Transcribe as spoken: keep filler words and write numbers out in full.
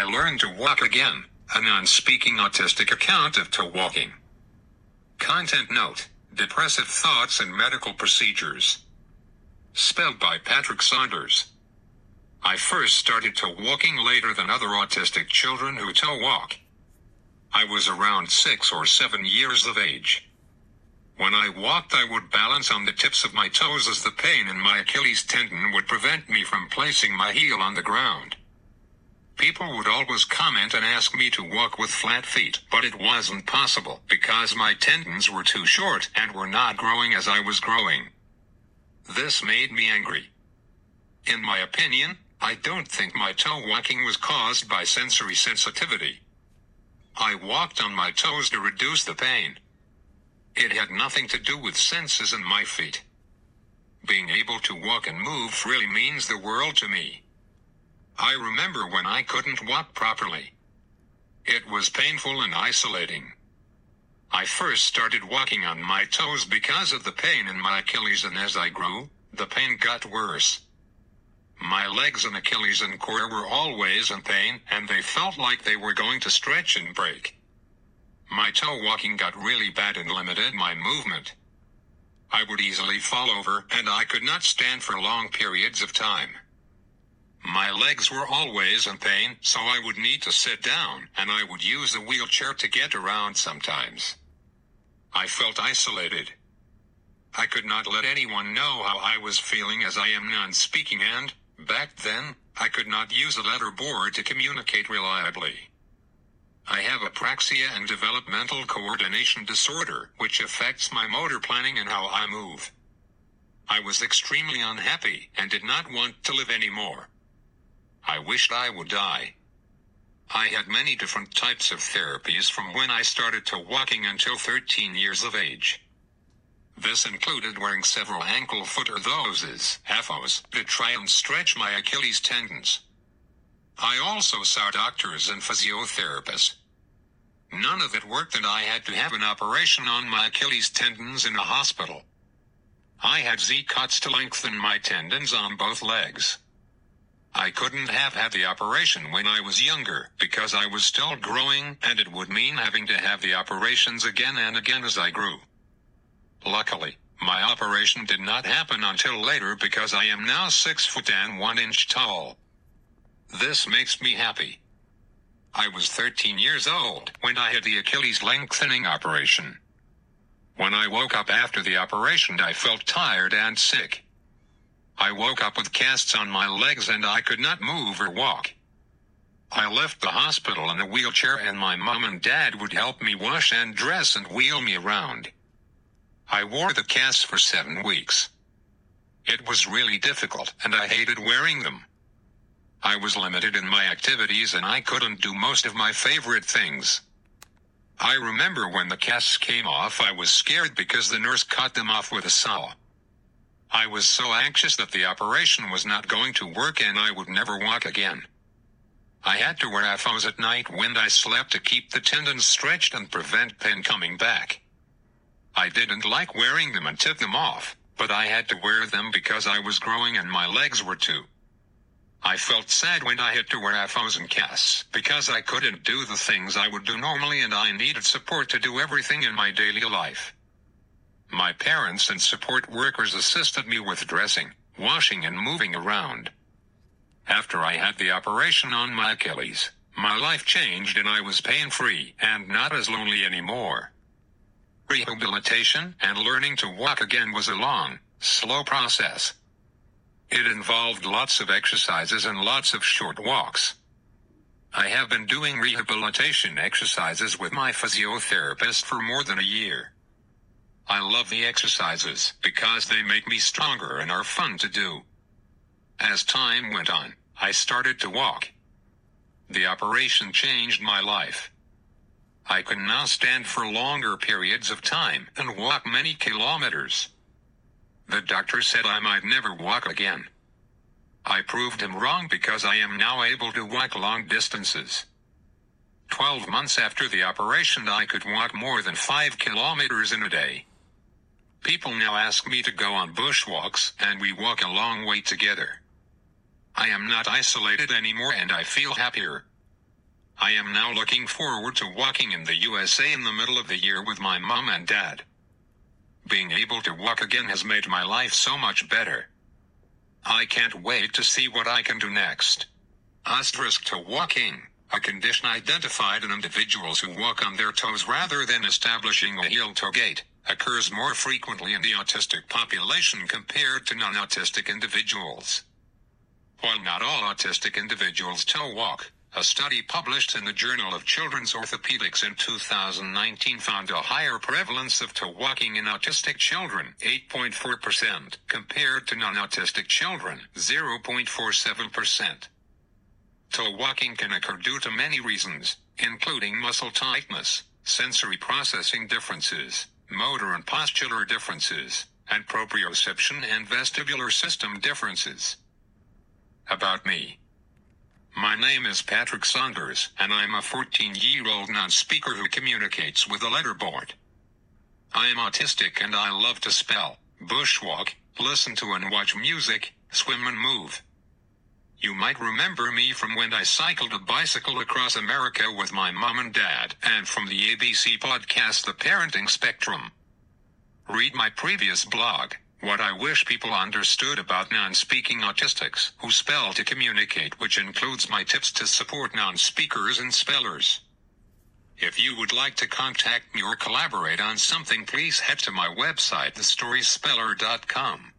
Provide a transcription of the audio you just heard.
I learned to walk again, a non-speaking autistic account of to walking. Content note, depressive thoughts and medical procedures. Spelled by Patrick Saunders. I first started to walking later than other autistic children who to walk. I was around six or seven years of age. When I walked, I would balance on the tips of my toes as the pain in my Achilles tendon would prevent me from placing my heel on the ground. People would always comment and ask me to walk with flat feet, but it wasn't possible because my tendons were too short and were not growing as I was growing. This made me angry. In my opinion, I don't think my toe walking was caused by sensory sensitivity. I walked on my toes to reduce the pain. It had nothing to do with senses in my feet. Being able to walk and move freely means the world to me. I remember when I couldn't walk properly. It was painful and isolating. I first started walking on my toes because of the pain in my Achilles, and as I grew, the pain got worse. My legs and Achilles and core were always in pain, and they felt like they were going to stretch and break. My toe walking got really bad and limited my movement. I would easily fall over, and I could not stand for long periods of time. My legs were always in pain, so I would need to sit down, and I would use a wheelchair to get around sometimes. I felt isolated. I could not let anyone know how I was feeling as I am non-speaking, and, back then, I could not use a letterboard to communicate reliably. I have apraxia and developmental coordination disorder, which affects my motor planning and how I move. I was extremely unhappy and did not want to live anymore. I wished I would die. I had many different types of therapies from when I started to walking until thirteen years of age. This included wearing several ankle foot orthoses, A F Os, to try and stretch my Achilles tendons. I also saw doctors and physiotherapists. None of it worked, and I had to have an operation on my Achilles tendons in a hospital. I had Z-cuts to lengthen my tendons on both legs. I couldn't have had the operation when I was younger because I was still growing, and it would mean having to have the operations again and again as I grew. Luckily, my operation did not happen until later because I am now six foot and one inch tall. This makes me happy. I was thirteen years old when I had the Achilles lengthening operation. When I woke up after the operation, I felt tired and sick. I woke up with casts on my legs and I could not move or walk. I left the hospital in a wheelchair, and my mom and dad would help me wash and dress and wheel me around. I wore the casts for seven weeks. It was really difficult, and I hated wearing them. I was limited in my activities and I couldn't do most of my favorite things. I remember when the casts came off, I was scared because the nurse cut them off with a saw. I was so anxious that the operation was not going to work and I would never walk again. I had to wear A F Os at night when I slept to keep the tendons stretched and prevent pain coming back. I didn't like wearing them and took them off, but I had to wear them because I was growing and my legs were too. I felt sad when I had to wear A F Os and casts because I couldn't do the things I would do normally, and I needed support to do everything in my daily life. My parents and support workers assisted me with dressing, washing and moving around. After I had the operation on my Achilles, my life changed and I was pain-free and not as lonely anymore. Rehabilitation and learning to walk again was a long, slow process. It involved lots of exercises and lots of short walks. I have been doing rehabilitation exercises with my physiotherapist for more than a year. I love the exercises because they make me stronger and are fun to do. As time went on, I started to walk. The operation changed my life. I can now stand for longer periods of time and walk many kilometers. The doctor said I might never walk again. I proved him wrong because I am now able to walk long distances. Twelve months after the operation, I could walk more than five kilometers in a day. People now ask me to go on bushwalks, and we walk a long way together. I am not isolated anymore and I feel happier. I am now looking forward to walking in the U S A in the middle of the year with my mom and dad. Being able to walk again has made my life so much better. I can't wait to see what I can do next. Asterisk to walking, a condition identified in individuals who walk on their toes rather than establishing a heel-toe gait, occurs more frequently in the autistic population compared to non-autistic individuals. While not all autistic individuals toe walk, a study published in the Journal of Children's Orthopedics in two thousand nineteen found a higher prevalence of toe walking in autistic children, eight point four percent, compared to non-autistic children, zero point four seven percent. Toe walking can occur due to many reasons, including muscle tightness, sensory processing differences, motor and postural differences, and proprioception and vestibular system differences. About me. My name is Patrick Saunders, and I'm a fourteen-year-old non-speaker who communicates with a letterboard. I am autistic and I love to spell, bushwalk, listen to and watch music, swim and move. You might remember me from when I cycled a bicycle across America with my mom and dad, and from the A B C podcast The Parenting Spectrum. Read my previous blog, What I Wish People Understood About Non-Speaking Autistics Who Spell to Communicate, which includes my tips to support non-speakers and spellers. If you would like to contact me or collaborate on something, please head to my website the story speller dot com.